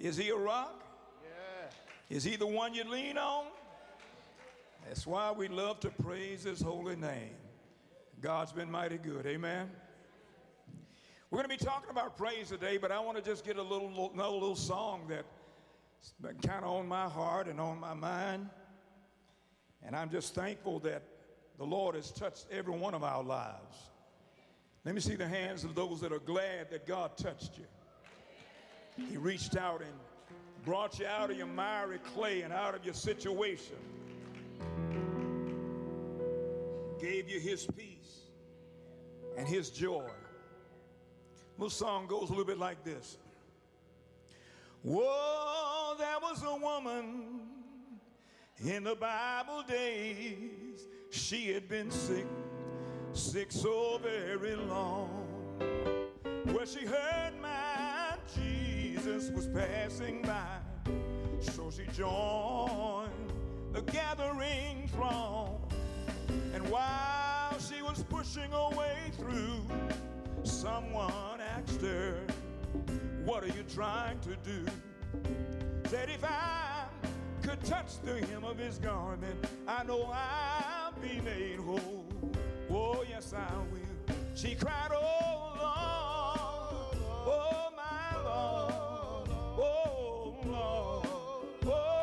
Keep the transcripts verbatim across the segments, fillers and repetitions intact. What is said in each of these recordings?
Is he a rock? Yeah. Is he the one you lean on? That's why we love to praise his holy name. God's been mighty good. Amen. We're going to be talking about praise today, but I want to just get a little, another little song that's been kind of on my heart and on my mind. And I'm just thankful that the Lord has touched every one of our lives. Let me see the hands of those that are glad that God touched you. He reached out and brought you out of your miry clay and out of your situation. Gave you his peace and his joy. Little song goes a little bit like this. Whoa, there was a woman in the Bible days. She had been sick, sick so very long. Well, she heard my Jesus was passing by, so she joined the gathering throng. And while she was pushing her way through, someone asked her, what are you trying to do? Said, if I could touch the hem of his garment, I know I'll be made whole. Oh, yes, I will. She cried, oh, Lord, oh, my Lord, oh, Lord,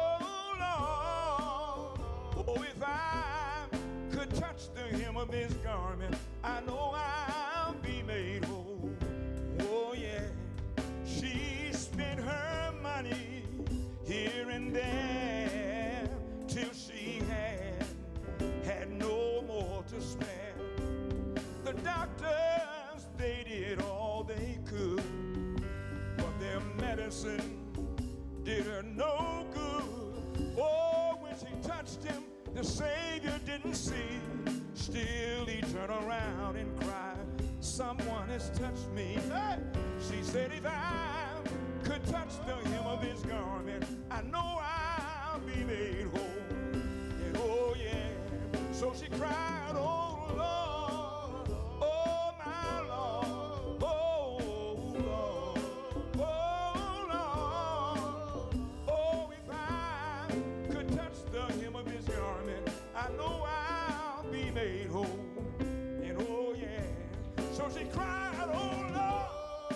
oh, Lord. Oh, if I could touch the hem of his garment, I know I'll be made whole. Oh, yeah. She spent her money here and there till she had had no more to spare. The doctors, they did all they could, but their medicine did her no good. Oh, when she touched him, the Savior didn't see. Still he turned around and cried, someone has touched me. Hey! She said, if I could touch the hem of his garment, I know I'll be made whole. And oh yeah, so she cried, oh Lord, oh my Lord, oh Lord, oh Lord. Oh, if I could touch the hem of his garment, I know I'll be made whole. And oh yeah, so she cried, oh Lord,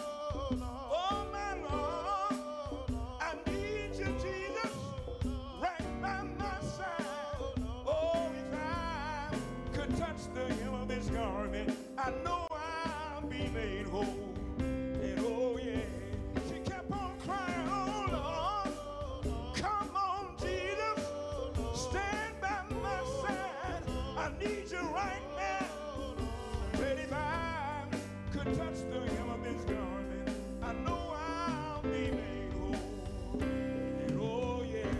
garment, I know I'll be made whole. And oh yeah, she kept on crying, oh Lord, come on Jesus, stand by my side, I need you right now. But if I could touch the hem of his garment, I know I'll be made whole. And oh yeah.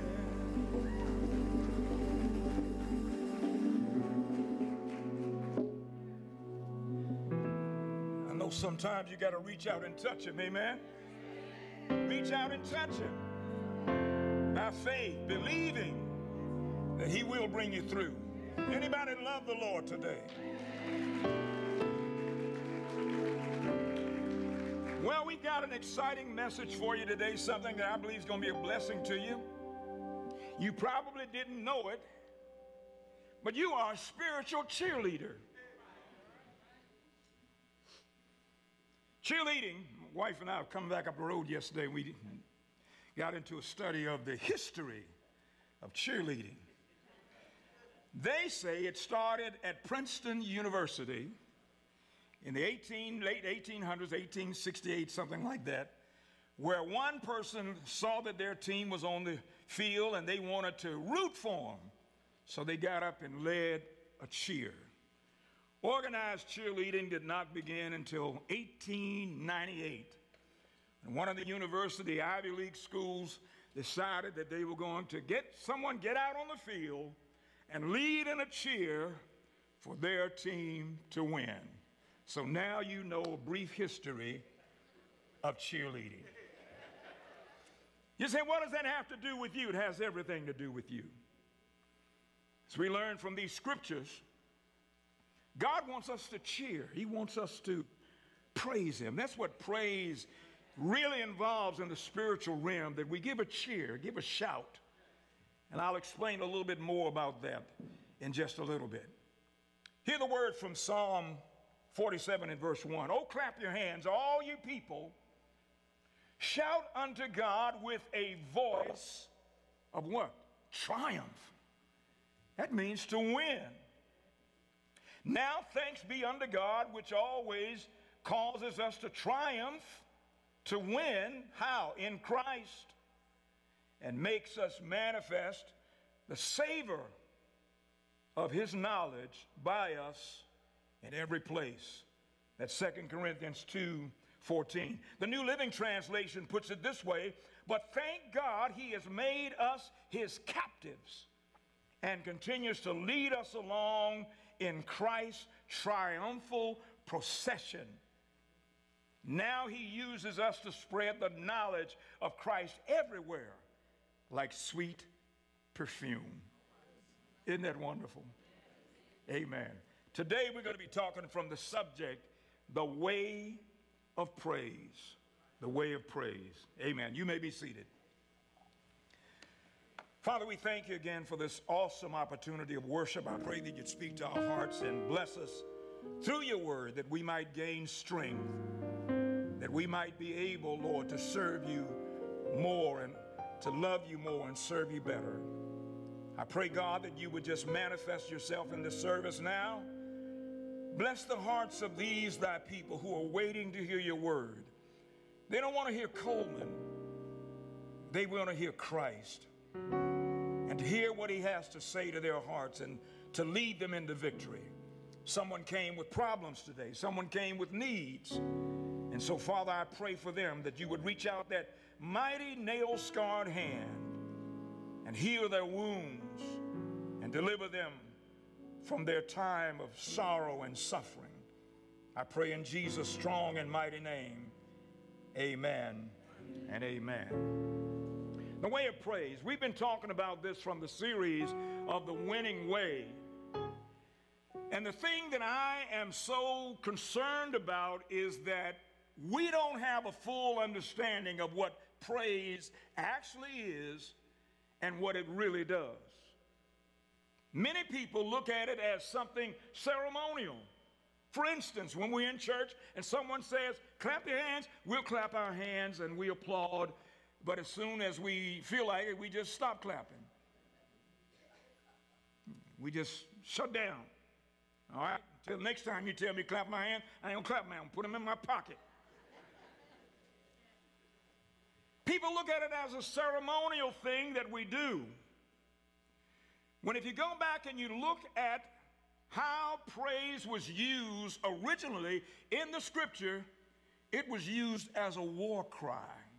Sometimes you got to reach out and touch him, amen? Reach out and touch him by faith, believing that he will bring you through. Anybody love the Lord today? Well, we got an exciting message for you today, something that I believe is going to be a blessing to you. You probably didn't know it, but you are a spiritual cheerleader. Cheerleading, my wife and I have come back up the road yesterday. We got into a study of the history of cheerleading. They say it started at Princeton University in the eighteen, late eighteen hundreds, eighteen sixty-eight, something like that, where one person saw that their team was on the field and they wanted to root for them. So they got up and led a cheer. Organized cheerleading did not begin until eighteen ninety-eight. And one of the university Ivy League schools decided that they were going to get someone get out on the field and lead in a cheer for their team to win. So now you know a brief history of cheerleading. You say, what does that have to do with you? It has everything to do with you. As we learn from these scriptures, God wants us to cheer. He wants us to praise him. That's what praise really involves in the spiritual realm, that we give a cheer, give a shout. And I'll explain a little bit more about that in just a little bit. Hear the word from Psalm forty-seven and verse one. Oh, clap your hands, all you people. Shout unto God with a voice of what? Triumph. That means to win. Now thanks be unto God, which always causes us to triumph, to win. How? In Christ. And makes us manifest the savor of his knowledge by us in every place. That's Second Corinthians two fourteen. The New Living Translation puts it this way: but thank God he has made us his captives and continues to lead us along in Christ's triumphal procession. Now he uses us to spread the knowledge of Christ everywhere like sweet perfume. Isn't that wonderful? Amen. Today we're going to be talking from the subject, the way of praise. The way of praise. Amen. You may be seated. Father, we thank you again for this awesome opportunity of worship. I pray that you'd speak to our hearts and bless us through your word, that we might gain strength, that we might be able, Lord, to serve you more and to love you more and serve you better. I pray, God, that you would just manifest yourself in this service now. Bless the hearts of these thy people who are waiting to hear your word. They don't want to hear Coleman. They want to hear Christ, and to hear what he has to say to their hearts and to lead them into victory. Someone came with problems today. Someone came with needs. And so, Father, I pray for them that you would reach out that mighty nail-scarred hand and heal their wounds and deliver them from their time of sorrow and suffering. I pray in Jesus' strong and mighty name. Amen and amen. The way of praise. We've been talking about this from the series of The Winning Way. And the thing that I am so concerned about is that we don't have a full understanding of what praise actually is and what it really does. Many people look at it as something ceremonial. For instance, when we're in church and someone says, clap your hands, we'll clap our hands and we applaud. But as soon as we feel like it, we just stop clapping. We just shut down. All right? Until next time you tell me clap my hand, I ain't gonna clap my hand. Put them in my pocket. People look at it as a ceremonial thing that we do. When if you go back and you look at how praise was used originally in the scripture, it was used as a war cry.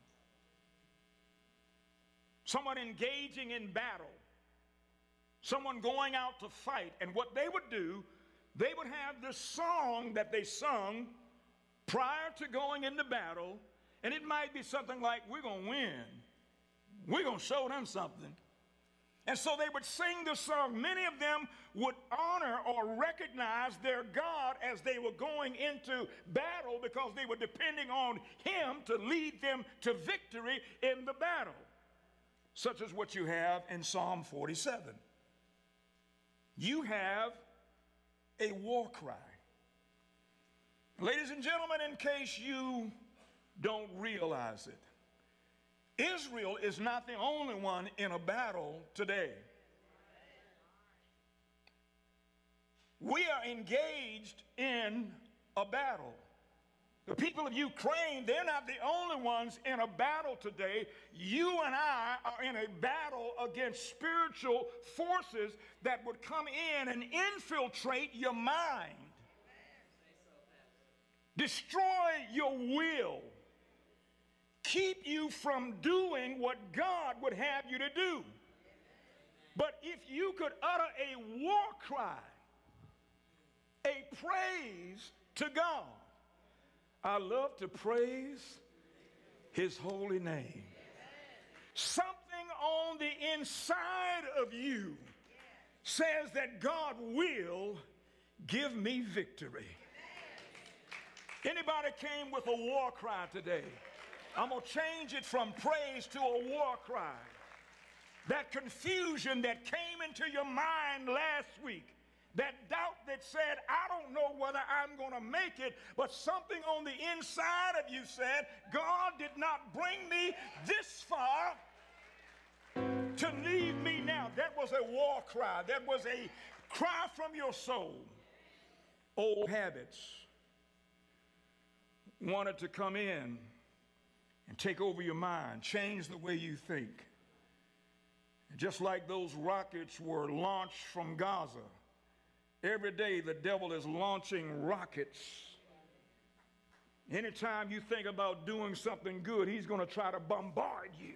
Someone engaging in battle. Someone going out to fight. And what they would do, they would have this song that they sung prior to going into battle. And it might be something like, we're going to win. We're going to show them something. And so they would sing this song. Many of them would honor or recognize their God as they were going into battle because they were depending on him to lead them to victory in the battle, such as what you have in Psalm forty-seven. You have a war cry. Ladies and gentlemen, in case you don't realize it, Israel is not the only one in a battle today. We are engaged in a battle. The people of Ukraine, they're not the only ones in a battle today. You and I are in a battle against spiritual forces that would come in and infiltrate your mind, destroy your will, keep you from doing what God would have you to do. But if you could utter a war cry, a praise to God, I love to praise his holy name. Something on the inside of you says that God will give me victory. Anybody came with a war cry today? I'm going to change it from praise to a war cry. That confusion that came into your mind last week, that doubt that said, I don't know whether I'm going to make it, but something on the inside of you said, God did not bring me this far to leave me now. That was a war cry. That was a cry from your soul. Old habits wanted to come in and take over your mind, change the way you think. Just like those rockets were launched from Gaza, every day the devil is launching rockets. Anytime you think about doing something good, he's going to try to bombard you.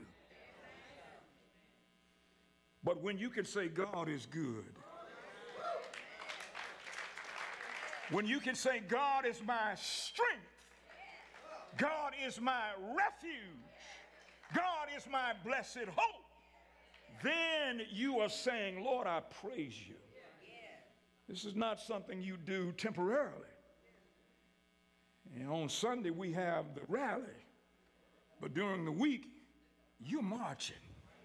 But when you can say God is good, when you can say God is my strength, God is my refuge, God is my blessed hope, then you are saying, Lord, I praise you. This is not something you do temporarily. And on Sunday we have the rally, but during the week you're marching.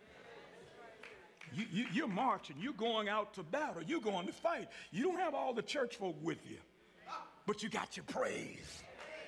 You, you, you're marching. You're going out to battle. You're going to fight. You don't have all the church folk with you, but you got your praise.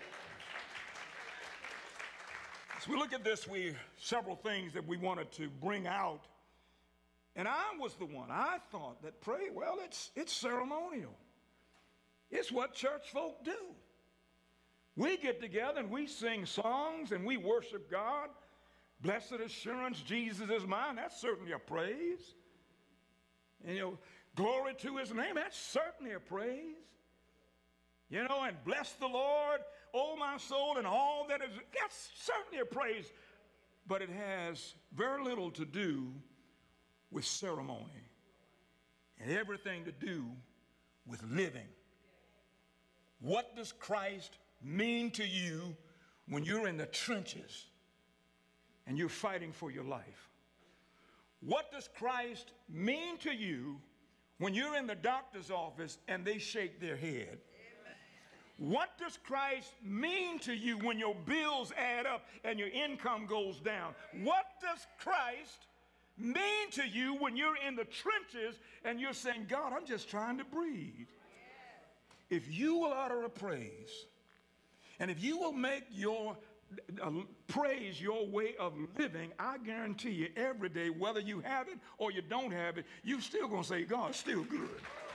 As we look at this, we several things that we wanted to bring out. And I was the one. I thought that pray, well, it's, it's ceremonial. It's what church folk do. We get together and we sing songs and we worship God. Blessed assurance, Jesus is mine. That's certainly a praise. And, you know, glory to his name. That's certainly a praise. You know, and bless the Lord, oh my soul, and all that is. That's certainly a praise. But it has very little to do with ceremony and everything to do with living. What does Christ mean to you when you're in the trenches and you're fighting for your life? What does Christ mean to you when you're in the doctor's office and they shake their head? What does Christ mean to you when your bills add up and your income goes down? What does Christ mean to you when you're in the trenches and you're saying, God, I'm just trying to breathe? If you will utter a praise, and if you will make your uh, praise your way of living, I guarantee you every day, whether you have it or you don't have it, you're still going to say, God, it's still good.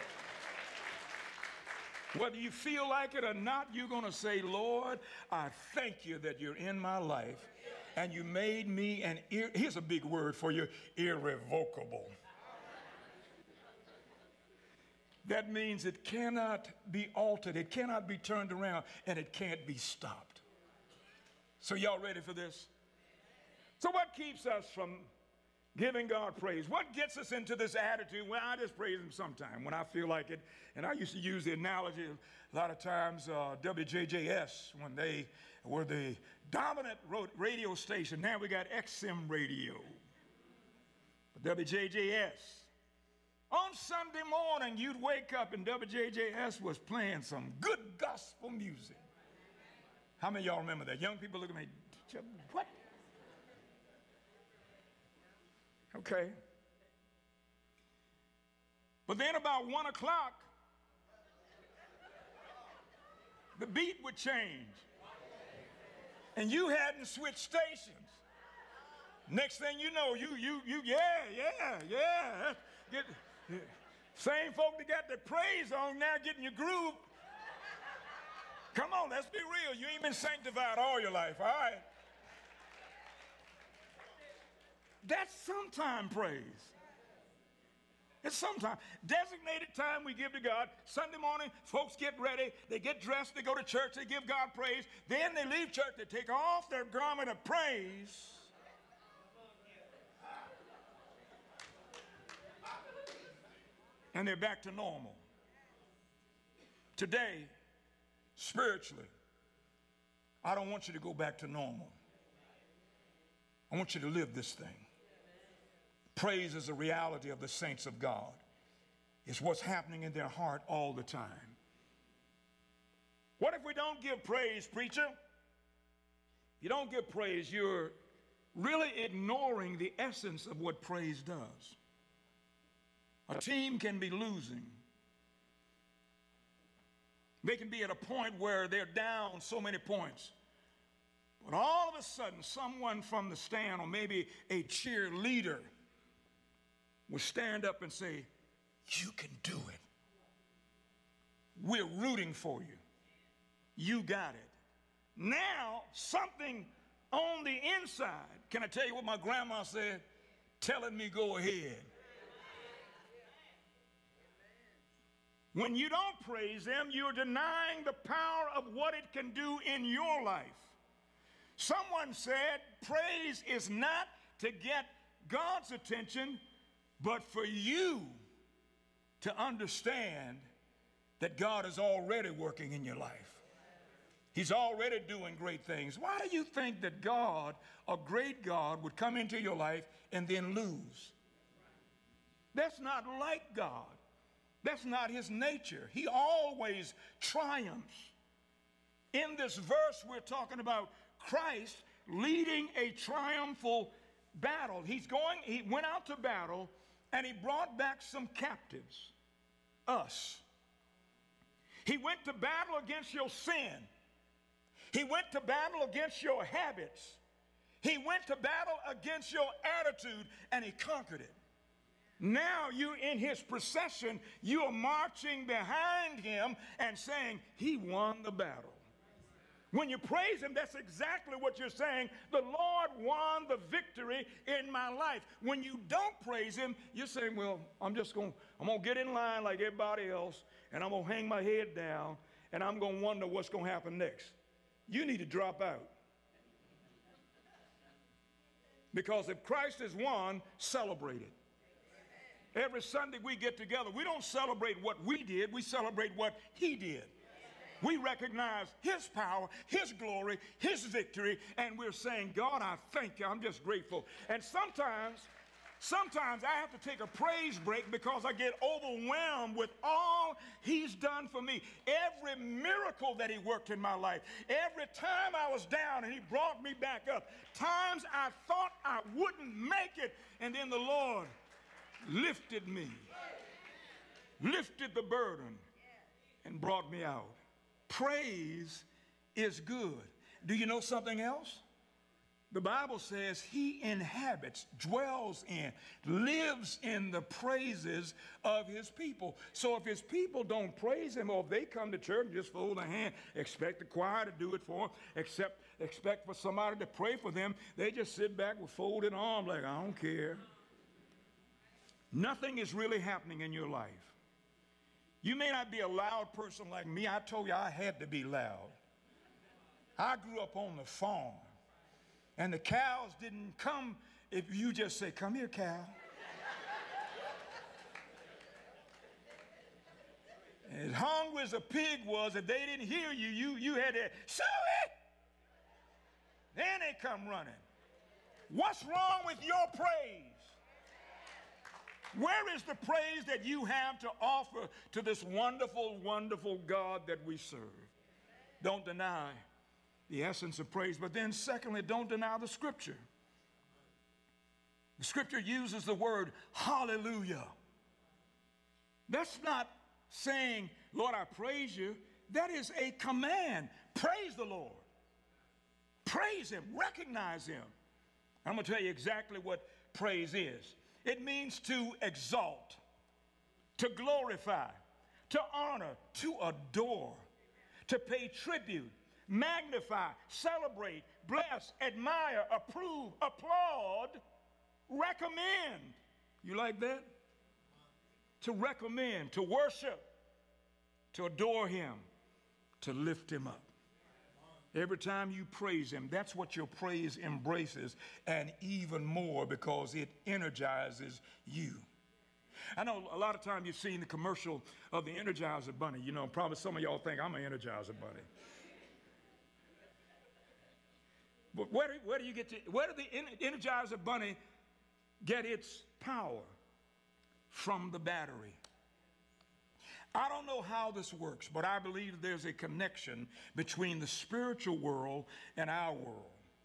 Whether you feel like it or not, you're going to say, Lord, I thank you that you're in my life and you made me an, ir- here's a big word for you, irrevocable. That means it cannot be altered, it cannot be turned around, and it can't be stopped. So y'all ready for this? So what keeps us from giving God praise? What gets us into this attitude? Well, I just praise him sometime when I feel like it. And I used to use the analogy a lot of times, uh, W J J S, when they were the dominant radio station. Now we got X M radio. But W J J S. On Sunday morning, you'd wake up and W J J S was playing some good gospel music. How many of y'all remember that? Young people look at me, what? Okay. But then about one o'clock, the beat would change. And you hadn't switched stations. Next thing you know, you, you, you, yeah, yeah, yeah. Get, yeah. Same folk that got their praise on now getting your groove. Come on, let's be real. You ain't been sanctified all your life, all right? That's sometime praise. It's sometime. Designated time we give to God. Sunday morning, folks get ready. They get dressed. They go to church. They give God praise. Then they leave church. They take off their garment of praise. And they're back to normal. Today, spiritually, I don't want you to go back to normal. I want you to live this thing. Praise is a reality of the saints of God. It's what's happening in their heart all the time. What if we don't give praise, preacher? If you don't give praise, you're really ignoring the essence of what praise does. A team can be losing. They can be at a point where they're down so many points. But all of a sudden, someone from the stand, or maybe a cheerleader, will stand up and say, "You can do it. We're rooting for you. You got it." Now, something on the inside, can I tell you what my grandma said? Telling me go ahead. When you don't praise him, you're denying the power of what it can do in your life. Someone said praise is not to get God's attention, but for you to understand that God is already working in your life. He's already doing great things. Why do you think that God, a great God, would come into your life and then lose? That's not like God. That's not his nature. He always triumphs. In this verse, we're talking about Christ leading a triumphal battle. He's going, he went out to battle and he brought back some captives, us. He went to battle against your sin. He went to battle against your habits. He went to battle against your attitude and he conquered it. Now you in his procession, you are marching behind him and saying, he won the battle. When you praise him, that's exactly what you're saying. The Lord won the victory in my life. When you don't praise him, you're saying, well, I'm just going, I'm going to get in line like everybody else, and I'm going to hang my head down, and I'm going to wonder what's going to happen next. You need to drop out. Because if Christ has won, celebrate it. Every Sunday we get together, we don't celebrate what we did, we celebrate what he did. We recognize his power, his glory, his victory, and we're saying, God, I thank you. I'm just grateful. And sometimes, sometimes I have to take a praise break because I get overwhelmed with all he's done for me. Every miracle that he worked in my life, every time I was down and he brought me back up, times I thought I wouldn't make it, and then the Lord lifted me, lifted the burden, and brought me out. Praise is good. Do you know something else? The Bible says he inhabits, dwells in, lives in the praises of his people. So if his people don't praise him, or if they come to church and just fold their hand, expect the choir to do it for them, except, expect for somebody to pray for them, they just sit back with folded arms like, I don't care. Nothing is really happening in your life. You may not be a loud person like me. I told you I had to be loud. I grew up on the farm, and the cows didn't come if you just say, come here, cow. As hungry as a pig was, if they didn't hear you, you, you had to, show it. Then they come running. What's wrong with your praise? Where is the praise that you have to offer to this wonderful, wonderful God that we serve? Don't deny the essence of praise. But then secondly, don't deny the scripture. The scripture uses the word hallelujah. That's not saying, Lord, I praise you. That is a command. Praise the Lord. Praise him. Recognize him. I'm going to tell you exactly what praise is. It means to exalt, to glorify, to honor, to adore, to pay tribute, magnify, celebrate, bless, admire, approve, applaud, recommend. You like that? To recommend, to worship, to adore him, to lift him up. Every time you praise him, that's what your praise embraces, and even more because it energizes you. I know a lot of times you've seen the commercial of the Energizer Bunny. You know, probably some of y'all think I'm an Energizer Bunny. But where do, where do you get to, where did the Energizer Bunny get its power? From the battery. I don't know how this works, but I believe there's a connection between the spiritual world and our world.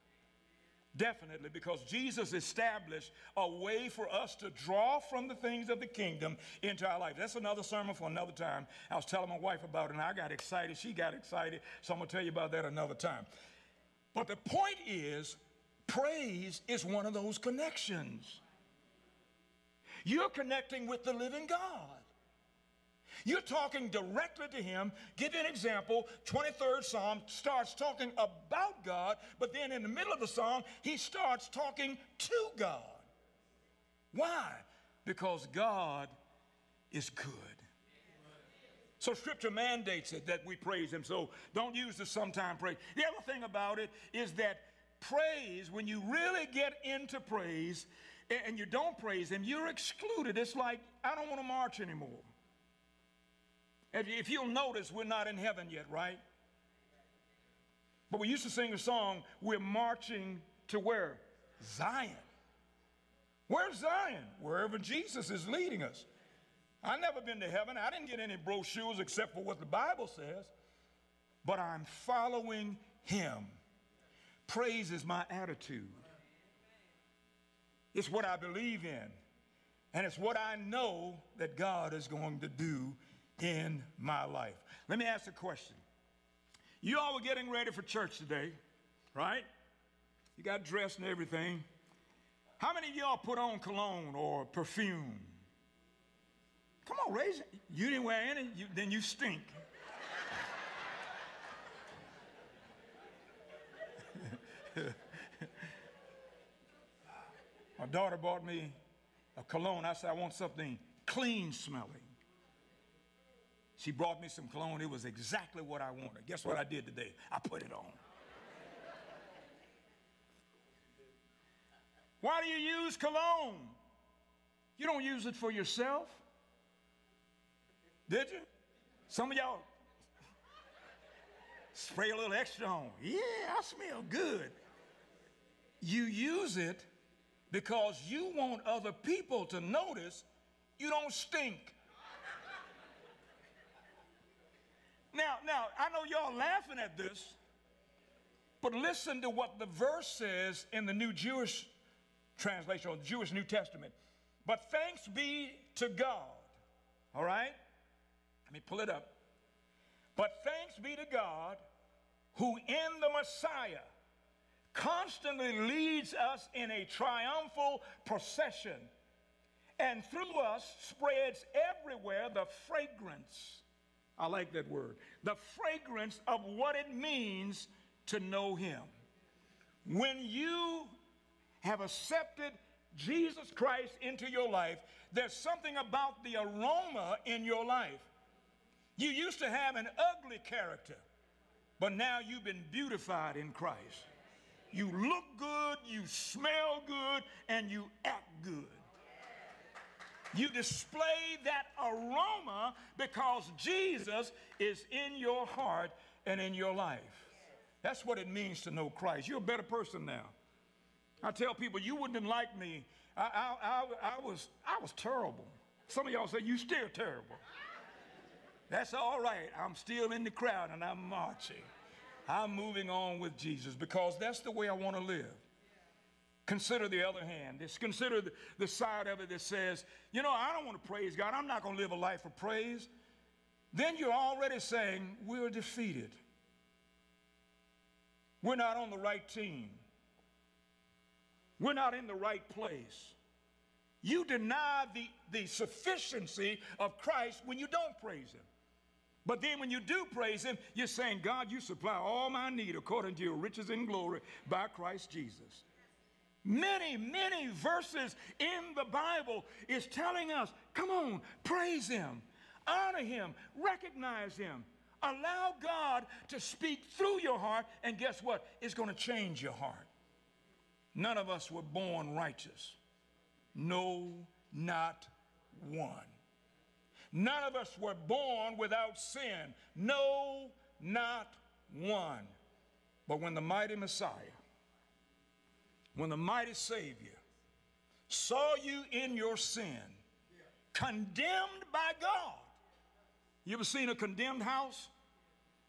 Definitely, because Jesus established a way for us to draw from the things of the kingdom into our life. That's another sermon for another time. I was telling my wife about it, and I got excited. She got excited, so I'm going to tell you about that another time. But the point is, praise is one of those connections. You're connecting with the living God. You're talking directly to him. Give you an example. twenty-third Psalm starts talking about God, but then in the middle of the song, he starts talking to God. Why? Because God is good. So Scripture mandates it that we praise him. So don't use the sometime praise. The other thing about it is that praise, when you really get into praise and you don't praise him, you're excluded. It's like, I don't want to march anymore. If you'll notice, we're not in heaven yet, right? But we used to sing a song, we're marching to where? Zion. Where's Zion? Wherever Jesus is leading us. I've never been to heaven. I didn't get any brochures except for what the Bible says. But I'm following him. Praise is my attitude. It's what I believe in. And it's what I know that God is going to do in my life. Let me ask a question. You all were getting ready for church today, right? You got dressed and everything. How many of y'all put on cologne or perfume? Come on, raise it. You didn't wear any, you, then you stink. My daughter bought me a cologne. I said, I want something clean smelling. She brought me some cologne. It was exactly what I wanted. Guess what I did today? I put it on. Why do you use cologne? You don't use it for yourself. Did you? Some of y'all spray a little extra on. Yeah, I smell good. You use it because you want other people to notice you don't stink. Now, now, I know y'all laughing at this, but listen to what the verse says in the New Jewish translation, or the Jewish New Testament. But thanks be to God, all right? Let me pull it up. But thanks be to God, who in the Messiah constantly leads us in a triumphal procession, and through us spreads everywhere the fragrance. I like that word. The fragrance of what it means to know him. When you have accepted Jesus Christ into your life, there's something about the aroma in your life. You used to have an ugly character, but now you've been beautified in Christ. You look good, you smell good, and you act good. You display that aroma because Jesus is in your heart and in your life. That's what it means to know Christ. You're a better person now. I tell people, you wouldn't have liked me. I, I, I, I, was, I was terrible. Some of y'all say, you still terrible. That's all right. I'm still in the crowd and I'm marching. I'm moving on with Jesus because that's the way I want to live. Consider the other hand. Just consider the, the side of it that says, you know, I don't want to praise God. I'm not going to live a life of praise. Then you're already saying, we're defeated. We're not on the right team. We're not in the right place. You deny the, the sufficiency of Christ when you don't praise him. But then when you do praise him, you're saying, God, you supply all my need according to your riches and glory by Christ Jesus. Many, many verses in the Bible is telling us, come on, praise him, honor him, recognize him. Allow God to speak through your heart, and guess what? It's going to change your heart. None of us were born righteous. No, not one. None of us were born without sin. No, not one. But when the mighty Messiah, when the mighty Savior saw you in your sin, condemned by God. You ever seen a condemned house?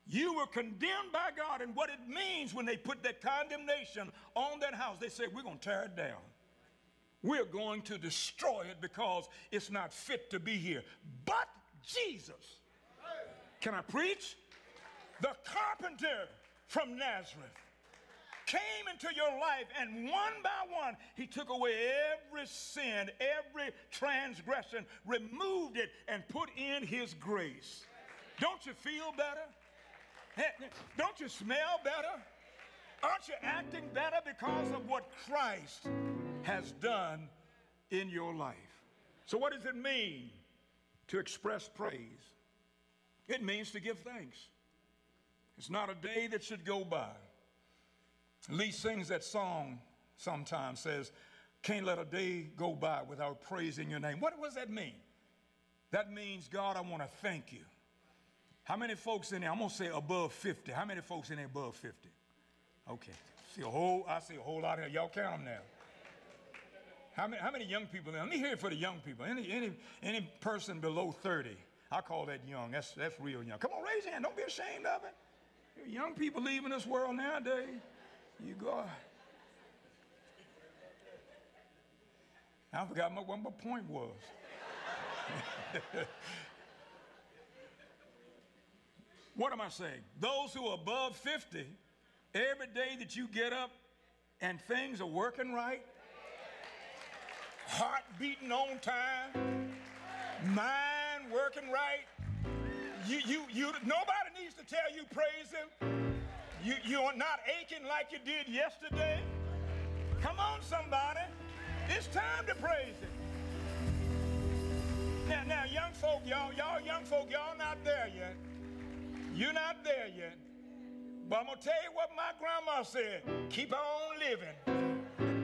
You were condemned by God, and what it means when they put that condemnation on that house, they said, we're going to tear it down. We're going to destroy it because it's not fit to be here. But Jesus, can I preach? The carpenter from Nazareth came into your life, and one by one, he took away every sin, every transgression, removed it, and put in his grace. Don't you feel better? Don't you smell better? Aren't you acting better because of what Christ has done in your life? So what does it mean to express praise? It means to give thanks. It's not a day that should go by. Lee sings that song sometimes, says, can't let a day go by without praising your name. What does that mean? That means, God, I want to thank you. How many folks in there? I'm going to say above fifty. How many folks in there above fifty? Okay. See a whole, I see a whole lot here. Y'all count them now. How many, how many young people there? Let me hear it for the young people. Any, any, any person below thirty. I call that young. That's, that's real young. Come on, raise your hand. Don't be ashamed of it. Young people leaving this world nowadays. You go. I forgot what my point was. What am I saying? Those who are above fifty, every day that you get up and things are working right, heart beating on time, mind working right, you, you, you, nobody needs to tell you praise him. You, you are not aching like you did yesterday. Come on, somebody. It's time to praise him. Now, now, young folk, y'all, y'all young folk, y'all not there yet. You're not there yet. But I'm going to tell you what my grandma said. Keep on living.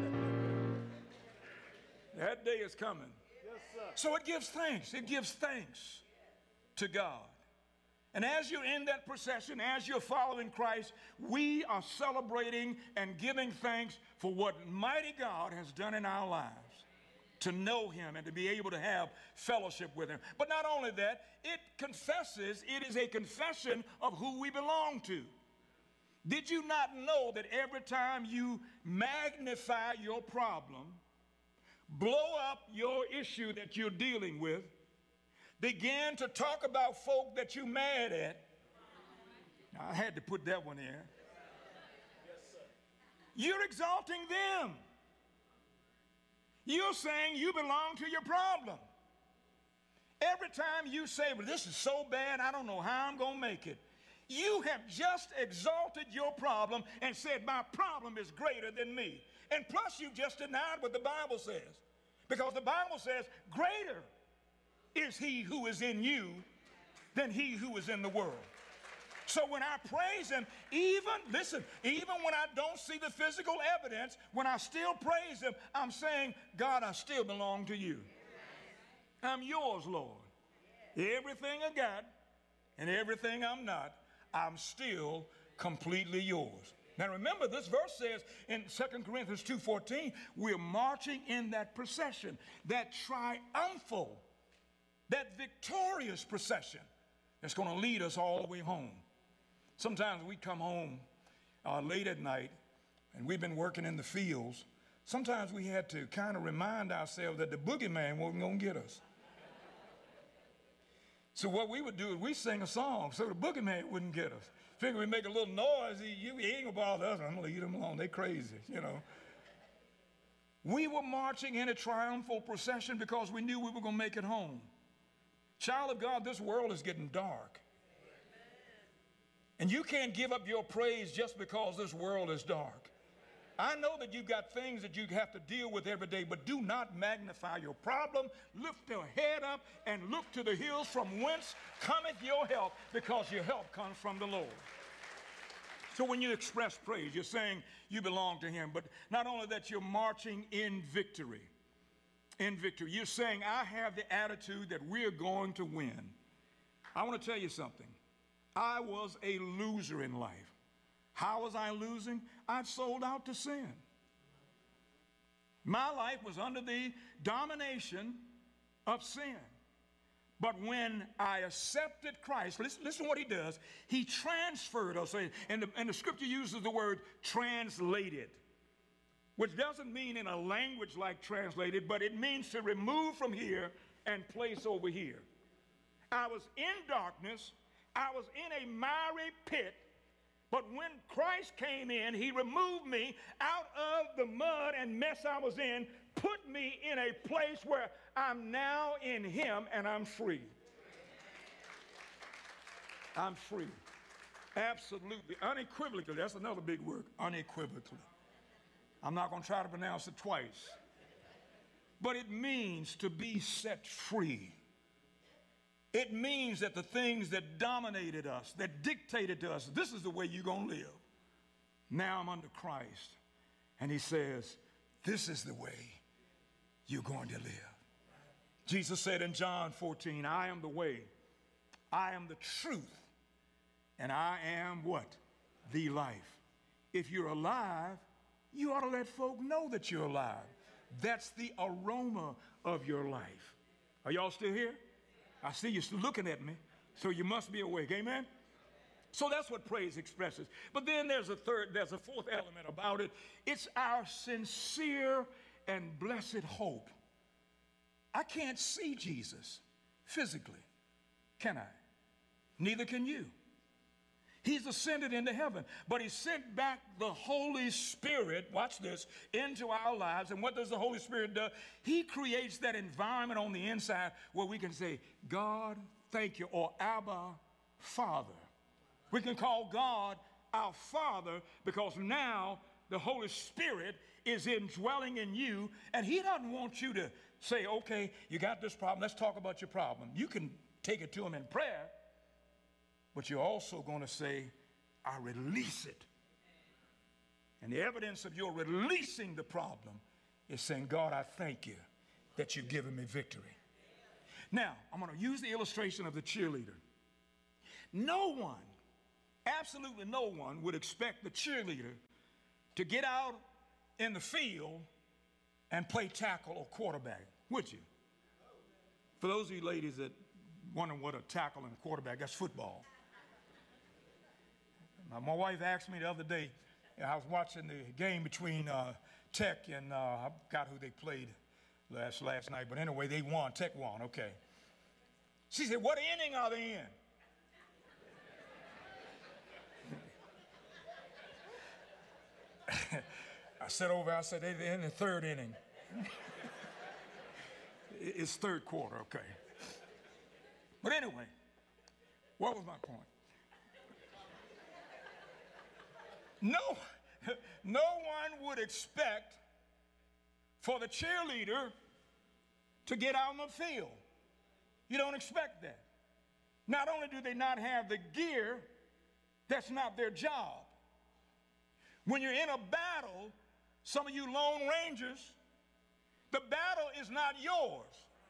That day is coming. Yes, sir. So it gives thanks. It gives thanks to God. And as you're in that procession, as you're following Christ, we are celebrating and giving thanks for what mighty God has done in our lives. To know him and to be able to have fellowship with him. But not only that, it confesses, it is a confession of who we belong to. Did you not know that every time you magnify your problem, blow up your issue that you're dealing with, begin to talk about folk that you're mad at? Now, I had to put that one in. Yes, sir. You're exalting them. You're saying you belong to your problem. Every time you say, well, this is so bad, I don't know how I'm going to make it. You have just exalted your problem and said, my problem is greater than me. And plus, you just denied what the Bible says. Because the Bible says, greater is he who is in you than he who is in the world. So when I praise him, even, listen, even when I don't see the physical evidence, when I still praise him, I'm saying, God, I still belong to you. I'm yours, Lord. Everything I got and everything I'm not, I'm still completely yours. Now remember, this verse says in Second Corinthians two fourteen, we're marching in that procession, that triumphal, that victorious procession that's going to lead us all the way home. Sometimes we come home uh, late at night, and we've been working in the fields. Sometimes we had to kind of remind ourselves that the boogeyman wasn't going to get us. So what we would do is we sing a song so the boogeyman wouldn't get us. Figure we make a little noise, he, he ain't going to bother us. I'm going to leave them alone. They crazy, you know. We were marching in a triumphal procession because we knew we were going to make it home. Child of God, this world is getting dark. And you can't give up your praise just because this world is dark. I know that you've got things that you have to deal with every day, but do not magnify your problem. Lift your head up and look to the hills from whence cometh your help, because your help comes from the Lord. So when you express praise, you're saying you belong to him. But not only that, you're marching in victory. In victory. You're saying, I have the attitude that we're going to win. I want to tell you something. I was a loser in life. How was I losing? I'd sold out to sin. My life was under the domination of sin. But when I accepted Christ, listen, listen to what he does. He transferred us. And the, and the scripture uses the word translated, which doesn't mean in a language like translated, but it means to remove from here and place over here. I was in darkness. I was in a miry pit. But when Christ came in, he removed me out of the mud and mess I was in, put me in a place where I'm now in him and I'm free. I'm free. Absolutely. Unequivocally. That's another big word. Unequivocally. I'm not going to try to pronounce it twice. But it means to be set free. It means that the things that dominated us, that dictated to us, this is the way you're going to live. Now I'm under Christ. And he says, this is the way you're going to live. Jesus said in John fourteen, I am the way, I am the truth, and I am what? The life. If you're alive, you ought to let folk know that you're alive. That's the aroma of your life. Are y'all still here? I see you still looking at me, so you must be awake. Amen? So that's what praise expresses. But then there's a third, there's a fourth element about it. It's our sincere and blessed hope. I can't see Jesus physically, can I? Neither can you. He's ascended into heaven, but he sent back the Holy Spirit, watch this, into our lives. And what does the Holy Spirit do? He creates that environment on the inside where we can say, God, thank you, or Abba, Father. We can call God our Father because now the Holy Spirit is indwelling in you, and he doesn't want you to say, okay, you got this problem, let's talk about your problem. You can take it to him in prayer, but you're also going to say, I release it. And the evidence of your releasing the problem is saying, God, I thank you that you've given me victory. Now, I'm going to use the illustration of the cheerleader. No one, absolutely no one would expect the cheerleader to get out in the field and play tackle or quarterback, would you? For those of you ladies that wonder what a tackle and a quarterback, that's football. Now, my wife asked me the other day, I was watching the game between uh, Tech and uh, I forgot who they played last, last night, but anyway, they won. Tech won, okay. She said, what inning are they in? I said over, I said, they're in the third inning. It's third quarter, okay. But anyway, what was my point? No, no one would expect for the cheerleader to get out on the field. You don't expect that. Not only do they not have the gear, that's not their job. When you're in a battle, some of you Lone Rangers, the battle is not yours.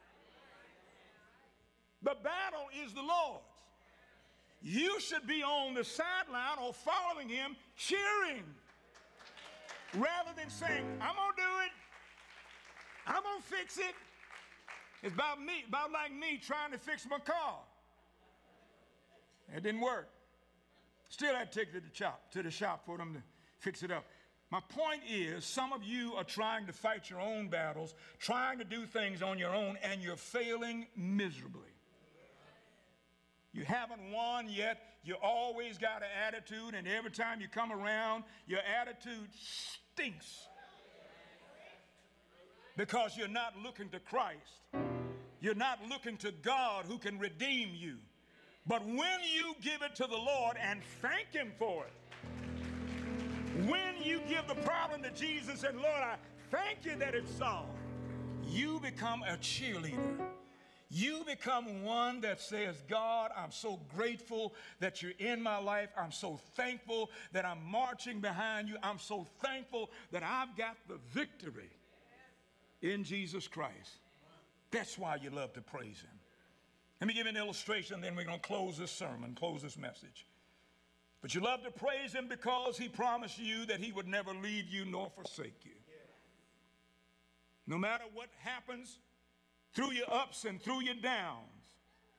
The battle is the Lord's. You should be on the sideline or following him, cheering, rather than saying, I'm going to do it. I'm going to fix it. It's about me, about like me trying to fix my car. It didn't work. Still had to take it to the shop, to the shop for them to fix it up. My point is, some of you are trying to fight your own battles, trying to do things on your own, and you're failing miserably. You haven't won yet. You always got an attitude, and every time you come around, your attitude stinks. Because you're not looking to Christ. You're not looking to God who can redeem you. But when you give it to the Lord and thank him for it, when you give the problem to Jesus and, Lord, I thank you that it's solved, you become a cheerleader. You become one that says, God, I'm so grateful that you're in my life. I'm so thankful that I'm marching behind you. I'm so thankful that I've got the victory in Jesus Christ. That's why you love to praise him. Let me give you an illustration, then we're going to close this sermon, close this message. But you love to praise him because he promised you that he would never leave you nor forsake you. No matter what happens, through your ups and through your downs,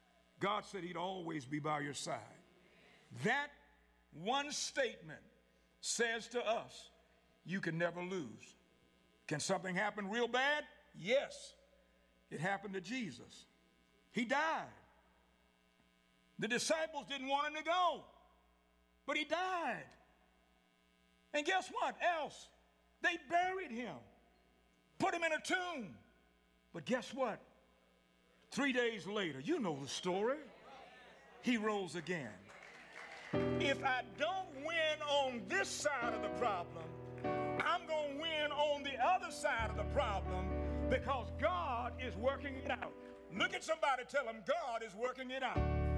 God said he'd always be by your side. That one statement says to us, you can never lose. Can something happen real bad? Yes. It happened to Jesus. He died. The disciples didn't want him to go, but he died. And guess what else? They buried him, put him in a tomb. But guess what? Three days later, you know the story, he rose again. If I don't win on this side of the problem, I'm going to win on the other side of the problem, because God is working it out. Look at somebody, tell them God is working it out.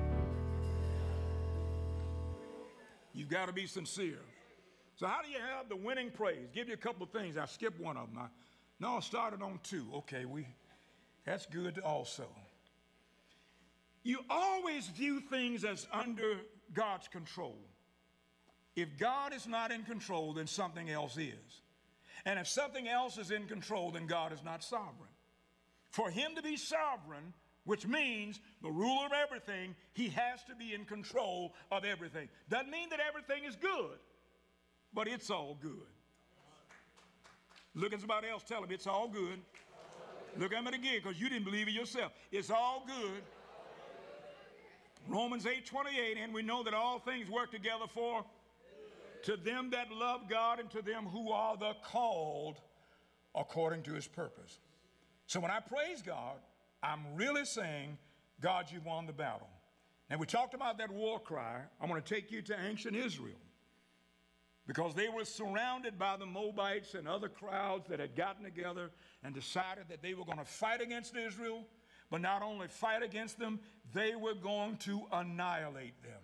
You've got to be sincere. So how do you have the winning praise? Give you a couple of things. I skipped one of them. I, no, I started on two. Okay, we that's good also. You always view things as under God's control. If God is not in control, then something else is. And if something else is in control, then God is not sovereign. For him to be sovereign, which means the ruler of everything, he has to be in control of everything. Doesn't mean that everything is good, but it's all good. Look at somebody else, tell them it's all good. Look at it again, because you didn't believe it yourself. It's all good. Romans eight twenty-eight, and we know that all things work together for to them that love God and to them who are the called according to his purpose. So when I praise God, I'm really saying, God, you won the battle. And we talked about that war cry. I'm going to take you to ancient Israel, because they were surrounded by the Moabites and other crowds that had gotten together and decided that they were going to fight against Israel, but not only fight against them, they were going to annihilate them.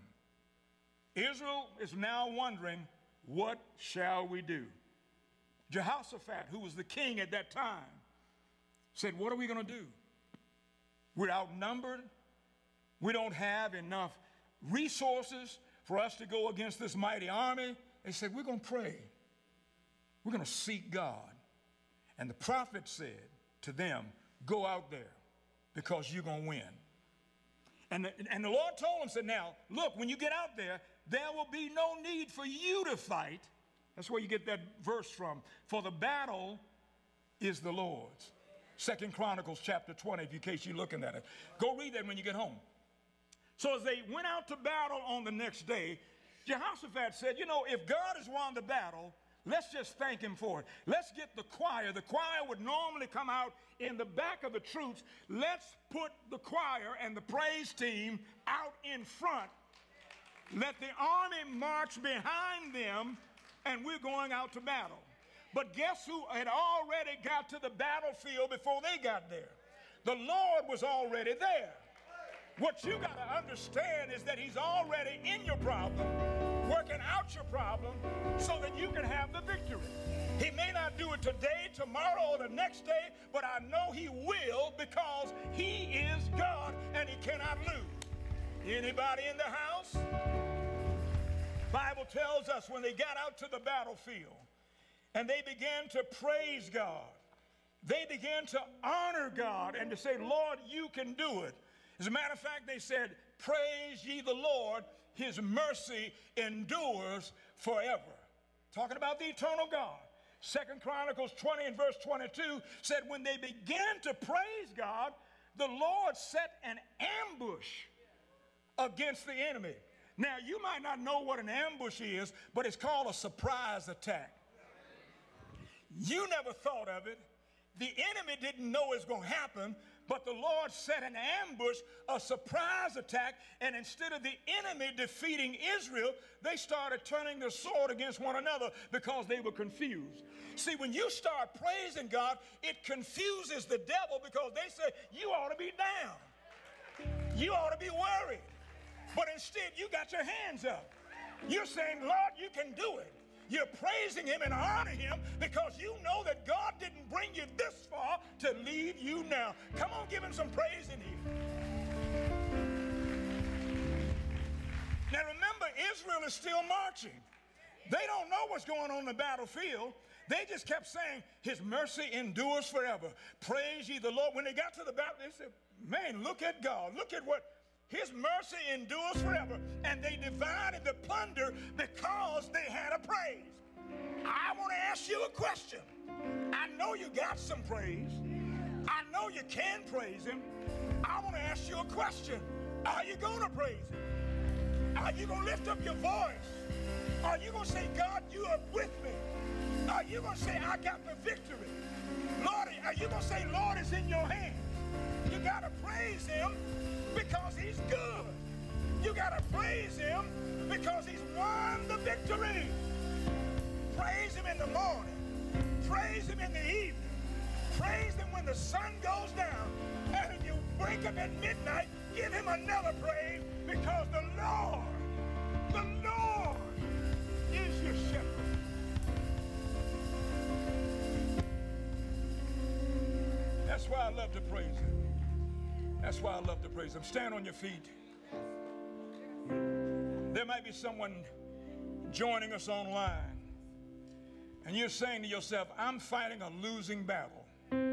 Israel is now wondering, what shall we do? Jehoshaphat, who was the king at that time, said, what are we going to do? We're outnumbered. We don't have enough resources for us to go against this mighty army. They said, we're going to pray. We're going to seek God. And the prophet said to them, go out there, because you're going to win. And the, and the Lord told him, said, now, look, when you get out there, there will be no need for you to fight. That's where you get that verse from. For the battle is the Lord's. Second Chronicles chapter twenty, in case you're looking at it. Go read that when you get home. So as they went out to battle on the next day, Jehoshaphat said, you know, if God has won the battle, let's just thank him for it. Let's get the choir. The choir would normally come out in the back of the troops. Let's put the choir and the praise team out in front. Let the army march behind them, and we're going out to battle. But guess who had already got to the battlefield before they got there? The Lord was already there. What you got to understand is that he's already in your problem, working out your problem so that you can have the victory. He may not do it today, tomorrow, or the next day, but I know he will, because he is God and he cannot lose. Anybody in the house? Bible tells us when they got out to the battlefield and they began to praise God, they began to honor God and to say, Lord, you can do it. As a matter of fact, they said, praise ye the Lord, his mercy endures forever. Talking about the eternal God. Second Chronicles twenty and verse twenty-two said, when they began to praise God, the Lord set an ambush against the enemy. Now, you might not know what an ambush is, but it's called a surprise attack. You never thought of it. The enemy didn't know it was going to happen, but the Lord set an ambush, a surprise attack, and instead of the enemy defeating Israel, they started turning their sword against one another because they were confused. See, when you start praising God, it confuses the devil, because they say, you ought to be down. You ought to be worried. But instead, you got your hands up. You're saying, Lord, you can do it. You're praising him and honoring him because you know that God didn't bring you this far to leave you now. Come on, give him some praise in here. Now remember, Israel is still marching. They don't know what's going on in the battlefield. They just kept saying, his mercy endures forever. Praise ye the Lord. When they got to the battle, they said, man, look at God. Look at what his mercy endures forever. And they divided the plunder because they had a praise. I want to ask you a question. I know you got some praise. I know you can praise him. I want to ask you a question. Are you going to praise him? Are you going to lift up your voice? Are you going to say, God, you are with me? Are you going to say, I got the victory? Lord, are you going to say, Lord, it's in your hands? You got to praise him because he's good. You got to praise him because he's won the victory. Praise him in the morning. Praise him in the evening. Praise him when the sun goes down. And if you wake up at midnight, give him another praise because the Lord, the Lord is your shepherd. That's why I love to praise him. That's why I love to praise him. Stand on your feet. There might be someone joining us online, and you're saying to yourself, I'm fighting a losing battle.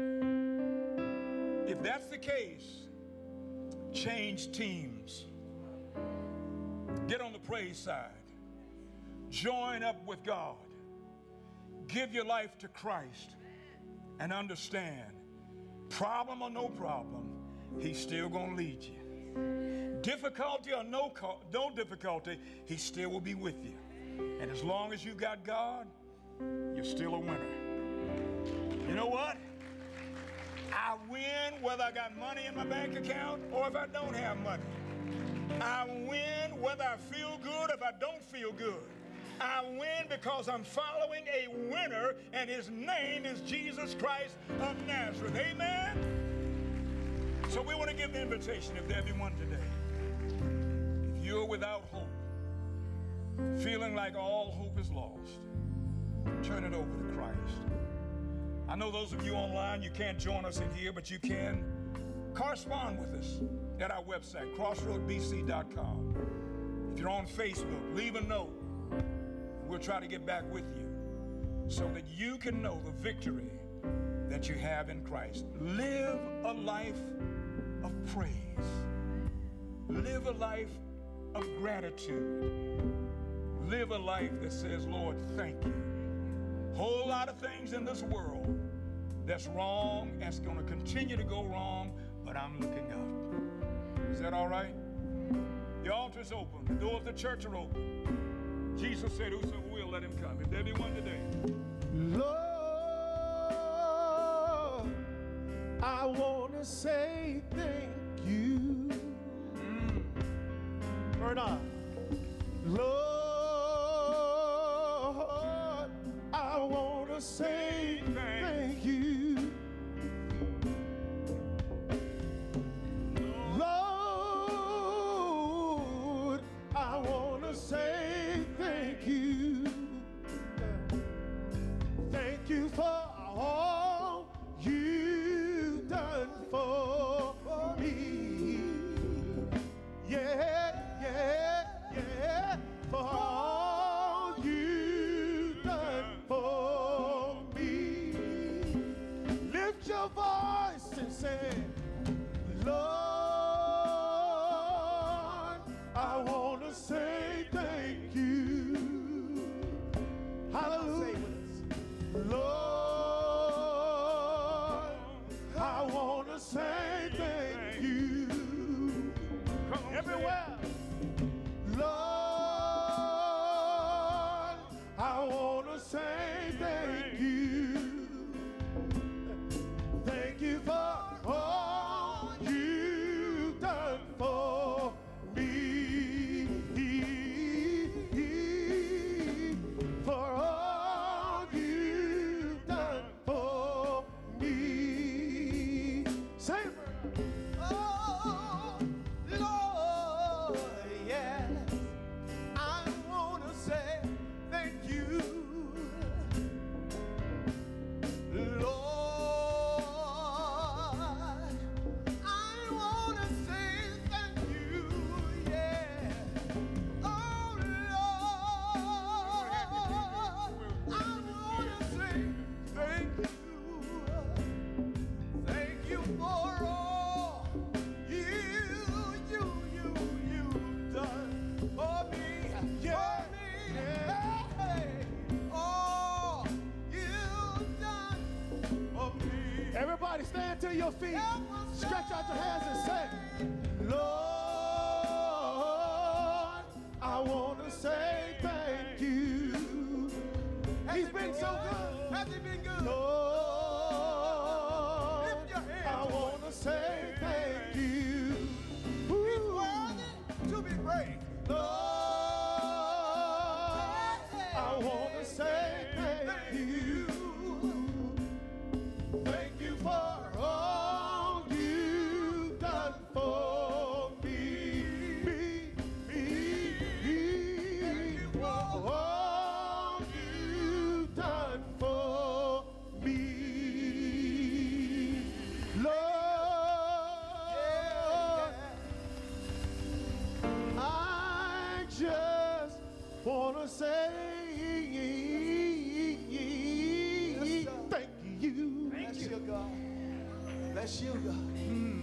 If that's the case, change teams. Get on the praise side. Join up with God. Give your life to Christ and understand, problem or no problem, he's still going to lead you. Difficulty or no, no difficulty, he still will be with you. And as long as you got God, you're still a winner. You know what? I win whether I got money in my bank account or if I don't have money. I win whether I feel good or if I don't feel good. I win because I'm following a winner, and his name is Jesus Christ of Nazareth. Amen? So we want to give the invitation, if there be one today. If you're without hope, feeling like all hope is lost, turn it over to Christ. I know those of you online, you can't join us in here, but you can correspond with us at our website, crossroad b c dot com. If you're on Facebook, leave a note. We'll try to get back with you so that you can know the victory that you have in Christ. Live a life of praise. Live a life of gratitude. Live a life that says, Lord, thank you. Whole lot of things in this world that's wrong, that's going to continue to go wrong, but I'm looking up. Is that all right? The altar is open. The doors of the church are open. Jesus said, whosoever will, let him come. If there be one today. Lord, I want to say thank you. Mm. Or not. Lord, I want to say thank you. Lord, I want to say thank you. Thank you for all you've done for me. Yeah, yeah, yeah. For all you've done for me. Lift your voice and say, Lord, I want to say thank you. Hallelujah. Lord, I want to say thank you. Come on, Everywhere. Lord, I want to say thank you. Thank you for all you stand to your feet. Stretch out your hands and say, Lord, I want to say thank you. He's been so good. Has he been good? Lord, Lift your hands. I want to say thank you. He's worthy to be praised. Lord, I want to say thank you. Thank you for all you've done for me. Me, me, me. For all you've done for me. Lord, I just want to say thank you. Bless you, God. Bless you, God. Mm.